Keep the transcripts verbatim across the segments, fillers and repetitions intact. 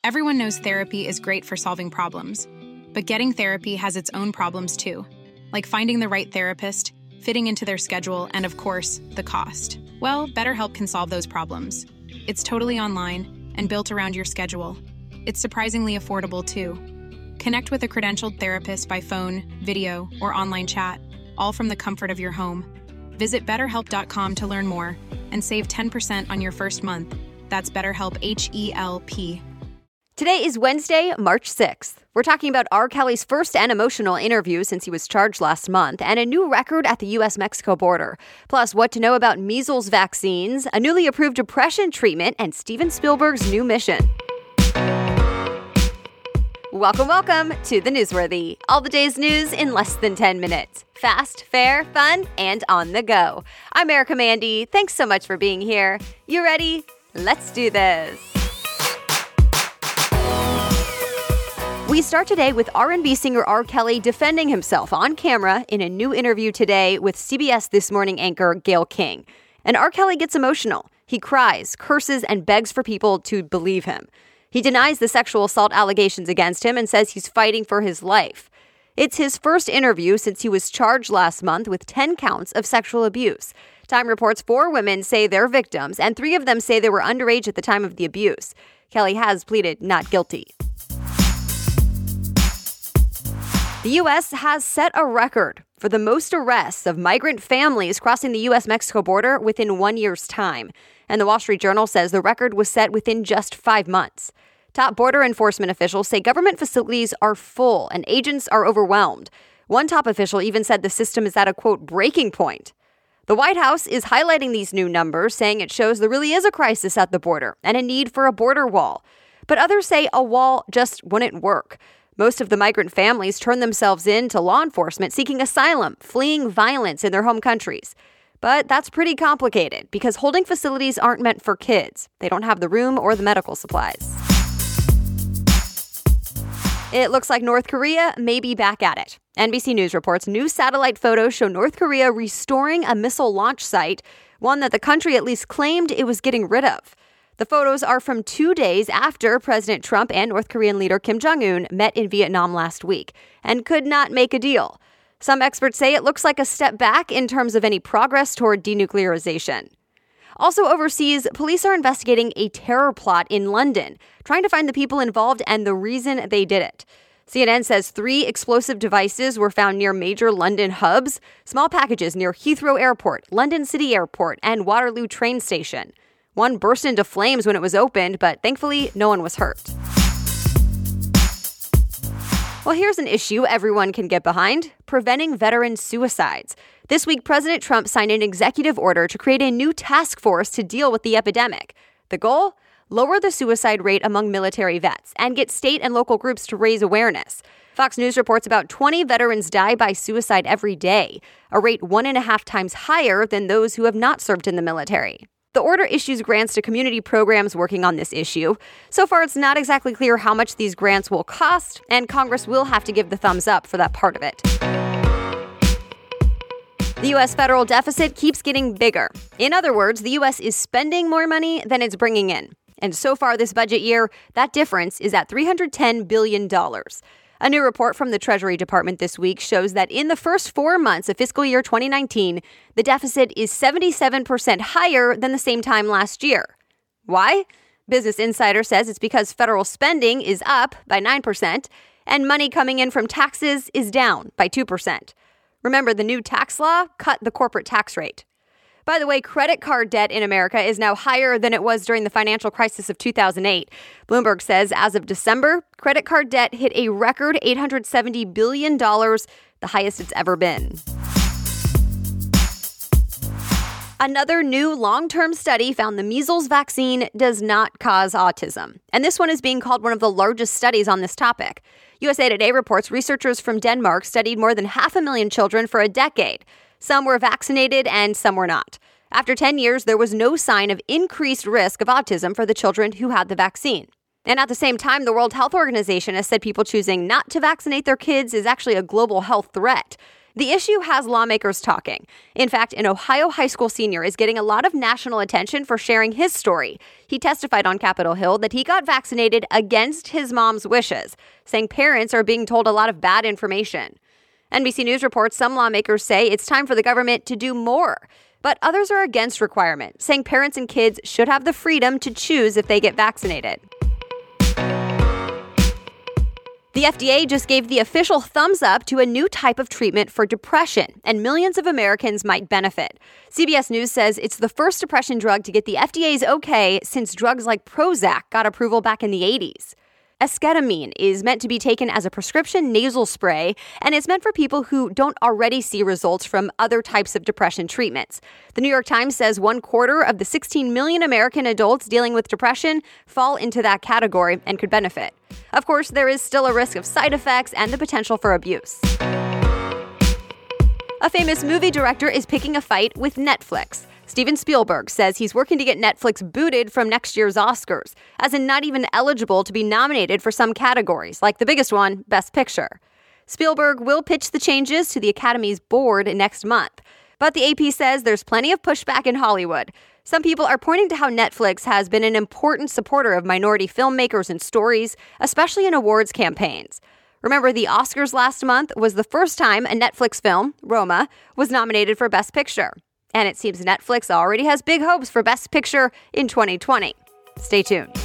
Everyone knows therapy is great for solving problems, but getting therapy has its own problems too, like finding the right therapist, fitting into their schedule, and of course, the cost. Well, BetterHelp can solve those problems. It's totally online and built around your schedule. It's surprisingly affordable too. Connect with a credentialed therapist by phone, video, or online chat, all from the comfort of your home. Visit better help dot com to learn more and save ten percent on your first month. That's BetterHelp, H E L P. Today is Wednesday, March sixth. We're talking about R. Kelly's first and emotional interview since he was charged last month, and a new record at the U S Mexico border. Plus, what to know about measles vaccines, a newly approved depression treatment, and Steven Spielberg's new mission. Welcome, welcome to The Newsworthy. All the day's news in less than ten minutes. Fast, fair, fun, and on the go. I'm Erica Mandy. Thanks so much for being here. You ready? Let's do this. We start today with R and B singer R. Kelly defending himself on camera in a new interview today with C B S This Morning anchor Gayle King. And R. Kelly gets emotional. He cries, curses, and begs for people to believe him. He denies the sexual assault allegations against him and says he's fighting for his life. It's his first interview since he was charged last month with ten counts of sexual abuse. Time reports four women say they're victims, and three of them say they were underage at the time of the abuse. Kelly has pleaded not guilty. The U S has set a record for the most arrests of migrant families crossing the U S Mexico border within one year's time. And the Wall Street Journal says the record was set within just five months. Top border enforcement officials say government facilities are full and agents are overwhelmed. One top official even said the system is at a, quote, breaking point. The White House is highlighting these new numbers, saying it shows there really is a crisis at the border and a need for a border wall. But others say a wall just wouldn't work. Most of the migrant families turn themselves in to law enforcement seeking asylum, fleeing violence in their home countries. But that's pretty complicated because holding facilities aren't meant for kids. They don't have the room or the medical supplies. It looks like North Korea may be back at it. N B C News reports new satellite photos show North Korea restoring a missile launch site, one that the country at least claimed it was getting rid of. The photos are from two days after President Trump and North Korean leader Kim Jong-un met in Vietnam last week and could not make a deal. Some experts say it looks like a step back in terms of any progress toward denuclearization. Also overseas, police are investigating a terror plot in London, trying to find the people involved and the reason they did it. C N N says three explosive devices were found near major London hubs, small packages near Heathrow Airport, London City Airport, and Waterloo train station. One burst into flames when it was opened, but thankfully, no one was hurt. Well, here's an issue everyone can get behind: preventing veteran suicides. This week, President Trump signed an executive order to create a new task force to deal with the epidemic. The goal? Lower the suicide rate among military vets and get state and local groups to raise awareness. Fox News reports about twenty veterans die by suicide every day, a rate one and a half times higher than those who have not served in the military. The order issues grants to community programs working on this issue. So far, it's not exactly clear how much these grants will cost, and Congress will have to give the thumbs up for that part of it. The U S federal deficit keeps getting bigger. In other words, the U S is spending more money than it's bringing in. And so far this budget year, that difference is at three hundred ten billion dollars. A new report from the Treasury Department this week shows that in the first four months of fiscal year twenty nineteen, the deficit is seventy-seven percent higher than the same time last year. Why? Business Insider says it's because federal spending is up by nine percent and money coming in from taxes is down by two percent. Remember, the new tax law cut the corporate tax rate. By the way, credit card debt in America is now higher than it was during the financial crisis of two thousand eight. Bloomberg says as of December, credit card debt hit a record eight hundred seventy billion dollars, the highest it's ever been. Another new long-term study found the measles vaccine does not cause autism. And this one is being called one of the largest studies on this topic. U S A Today reports researchers from Denmark studied more than half a million children for a decade. Some were vaccinated and some were not. After ten years, there was no sign of increased risk of autism for the children who had the vaccine. And at the same time, the World Health Organization has said people choosing not to vaccinate their kids is actually a global health threat. The issue has lawmakers talking. In fact, an Ohio high school senior is getting a lot of national attention for sharing his story. He testified on Capitol Hill that he got vaccinated against his mom's wishes, saying parents are being told a lot of bad information. N B C News reports some lawmakers say it's time for the government to do more, but others are against requirement, saying parents and kids should have the freedom to choose if they get vaccinated. The F D A just gave the official thumbs up to a new type of treatment for depression, and millions of Americans might benefit. C B S News says it's the first depression drug to get the F D A's okay since drugs like Prozac got approval back in the eighties. Esketamine is meant to be taken as a prescription nasal spray, and it's meant for people who don't already see results from other types of depression treatments. The New York Times says one quarter of the sixteen million American adults dealing with depression fall into that category and could benefit. Of course, there is still a risk of side effects and the potential for abuse. A famous movie director is picking a fight with Netflix. Steven Spielberg says he's working to get Netflix booted from next year's Oscars, as in not even eligible to be nominated for some categories, like the biggest one, Best Picture. Spielberg will pitch the changes to the Academy's board next month, but the A P says there's plenty of pushback in Hollywood. Some people are pointing to how Netflix has been an important supporter of minority filmmakers and stories, especially in awards campaigns. Remember, the Oscars last month was the first time a Netflix film, Roma, was nominated for Best Picture. And it seems Netflix already has big hopes for Best Picture in twenty twenty. Stay tuned.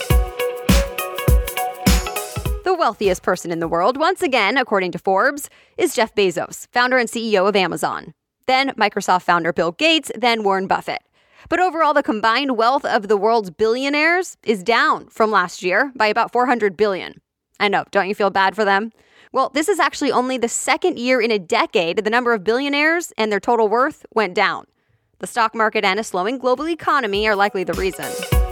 The wealthiest person in the world, once again, according to Forbes, is Jeff Bezos, founder and C E O of Amazon. Then Microsoft founder Bill Gates, then Warren Buffett. But overall, the combined wealth of the world's billionaires is down from last year by about four hundred billion dollars. I know, don't you feel bad for them? Well, this is actually only the second year in a decade the number of billionaires and their total worth went down. The stock market and a slowing global economy are likely the reason.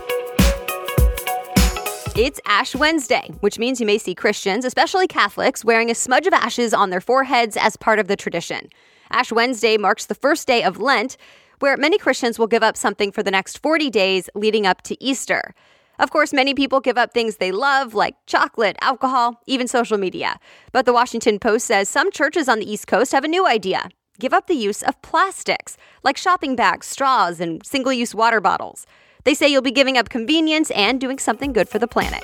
It's Ash Wednesday, which means you may see Christians, especially Catholics, wearing a smudge of ashes on their foreheads as part of the tradition. Ash Wednesday marks the first day of Lent, where many Christians will give up something for the next forty days leading up to Easter. Of course, many people give up things they love, like chocolate, alcohol, even social media. But the Washington Post says some churches on the East Coast have a new idea. Give up the use of plastics, like shopping bags, straws, and single-use water bottles. They say you'll be giving up convenience and doing something good for the planet.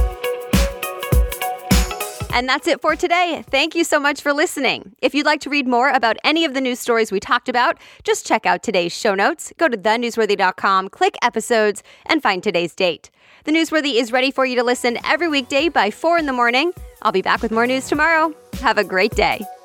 And that's it for today. Thank you so much for listening. If you'd like to read more about any of the news stories we talked about, just check out today's show notes. Go to the newsworthy dot com, click episodes, and find today's date. The Newsworthy is ready for you to listen every weekday by four in the morning. I'll be back with more news tomorrow. Have a great day.